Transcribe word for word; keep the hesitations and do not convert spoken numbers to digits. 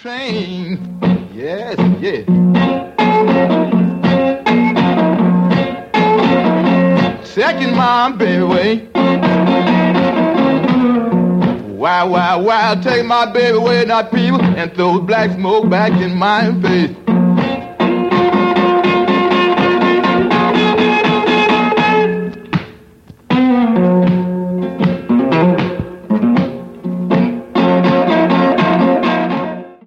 train. Yes, yes. Second mom, baby, way. Why, why, why, take my baby away, not people, and throw black smoke back in my face.